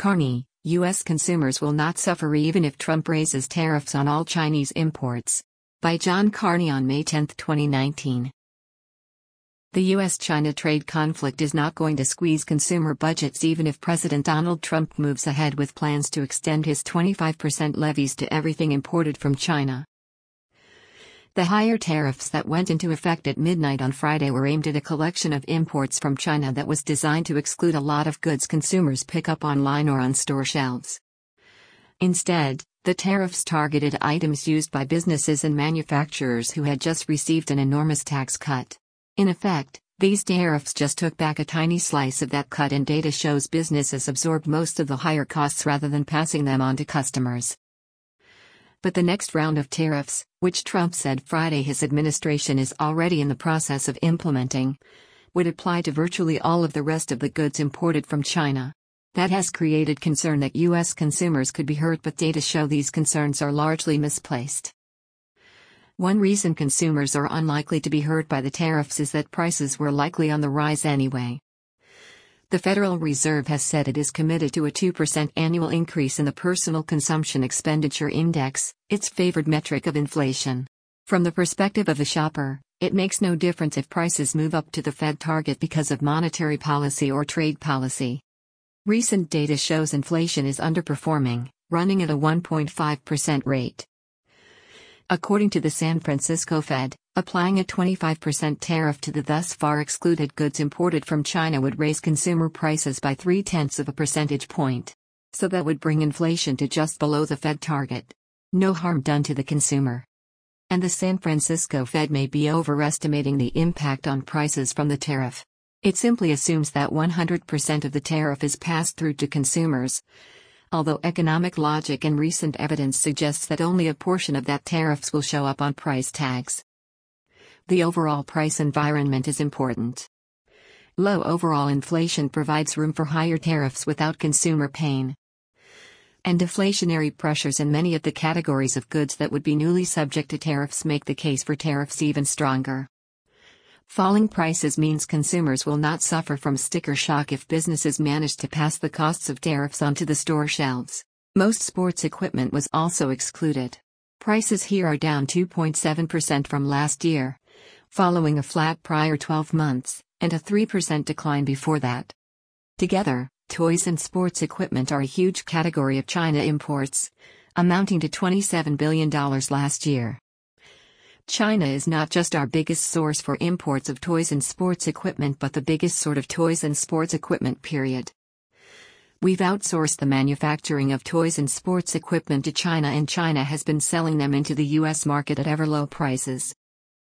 Carney, U.S. consumers will not suffer even if Trump raises tariffs on all Chinese imports. By John Carney on May 10, 2019. The U.S.-China trade conflict is not going to squeeze consumer budgets even if President Donald Trump moves ahead with plans to extend his 25% levies to everything imported from China. The higher tariffs that went into effect at midnight on Friday were aimed at a collection of imports from China that was designed to exclude a lot of goods consumers pick up online or on store shelves. Instead, the tariffs targeted items used by businesses and manufacturers who had just received an enormous tax cut. In effect, these tariffs just took back a tiny slice of that cut, and data shows businesses absorbed most of the higher costs rather than passing them on to customers. But the next round of tariffs, which Trump said Friday his administration is already in the process of implementing, would apply to virtually all of the rest of the goods imported from China. That has created concern that U.S. consumers could be hurt, but data show these concerns are largely misplaced. One reason consumers are unlikely to be hurt by the tariffs is that prices were likely on the rise anyway. The Federal Reserve has said it is committed to a 2% annual increase in the Personal Consumption Expenditure Index, its favored metric of inflation. From the perspective of the shopper, it makes no difference if prices move up to the Fed target because of monetary policy or trade policy. Recent data shows inflation is underperforming, running at a 1.5% rate. According to the San Francisco Fed, applying a 25% tariff to the thus far excluded goods imported from China would raise consumer prices by 0.3 of a percentage point. So that would bring inflation to just below the Fed target. No harm done to the consumer. And the San Francisco Fed may be overestimating the impact on prices from the tariff. It simply assumes that 100% of the tariff is passed through to consumers, although economic logic and recent evidence suggests that only a portion of that tariffs will show up on price tags. The overall price environment is important. Low overall inflation provides room for higher tariffs without consumer pain. And deflationary pressures in many of the categories of goods that would be newly subject to tariffs make the case for tariffs even stronger. Falling prices means consumers will not suffer from sticker shock if businesses manage to pass the costs of tariffs onto the store shelves. Most sports equipment was also excluded. Prices here are down 2.7% from last year, following a flat prior 12 months, and a 3% decline before that. Together, toys and sports equipment are a huge category of China imports, amounting to $27 billion last year. China is not just our biggest source for imports of toys and sports equipment, but the biggest sort of toys and sports equipment, period. We've outsourced the manufacturing of toys and sports equipment to China, and China has been selling them into the U.S. market at ever low prices.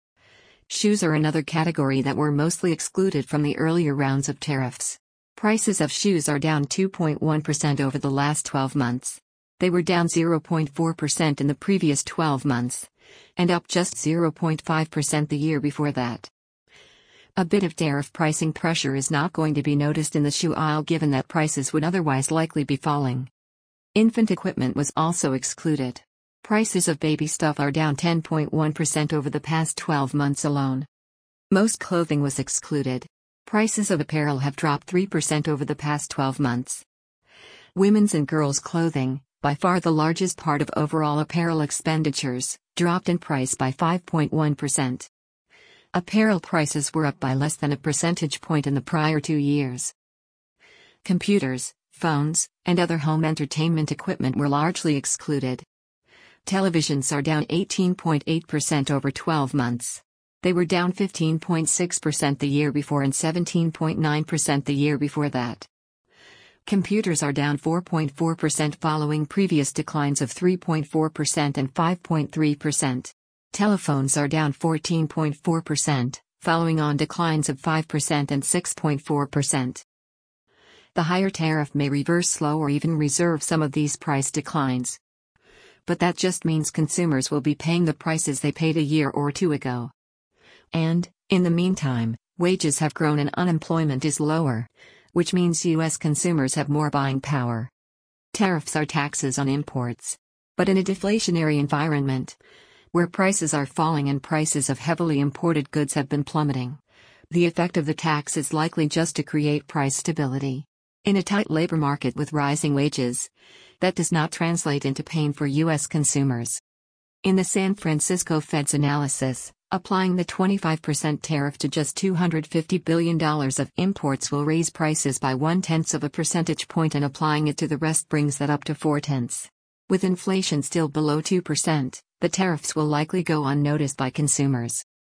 Shoes are another category that were mostly excluded from the earlier rounds of tariffs. Prices of shoes are down 2.1% over the last 12 months. They were down 0.4% in the previous 12 months. And up just 0.5% the year before that. A bit of tariff pricing pressure is not going to be noticed in the shoe aisle given that prices would otherwise likely be falling. Infant equipment was also excluded. Prices of baby stuff are down 10.1% over the past 12 months alone. Most clothing was excluded. Prices of apparel have dropped 3% over the past 12 months. Women's and girls' clothing, by far the largest part of overall apparel expenditures, dropped in price by 5.1%. Apparel prices were up by less than a percentage point in the prior 2 years. Computers, phones, and other home entertainment equipment were largely excluded. Televisions are down 18.8% over 12 months. They were down 15.6% the year before and 17.9% the year before that. Computers are down 4.4% following previous declines of 3.4% and 5.3%. Telephones are down 14.4%, following on declines of 5% and 6.4%. The higher tariff may reverse slow or even reserve some of these price declines. But that just means consumers will be paying the prices they paid a year or two ago. And, in the meantime, wages have grown and unemployment is lower, which means U.S. consumers have more buying power. Tariffs are taxes on imports. But in a deflationary environment, where prices are falling and prices of heavily imported goods have been plummeting, the effect of the tax is likely just to create price stability. In a tight labor market with rising wages, that does not translate into pain for U.S. consumers. In the San Francisco Fed's analysis, applying the 25% tariff to just $250 billion of imports will raise prices by 0.1 of a percentage point, and applying it to the rest brings that up to 0.4. With inflation still below 2%, the tariffs will likely go unnoticed by consumers.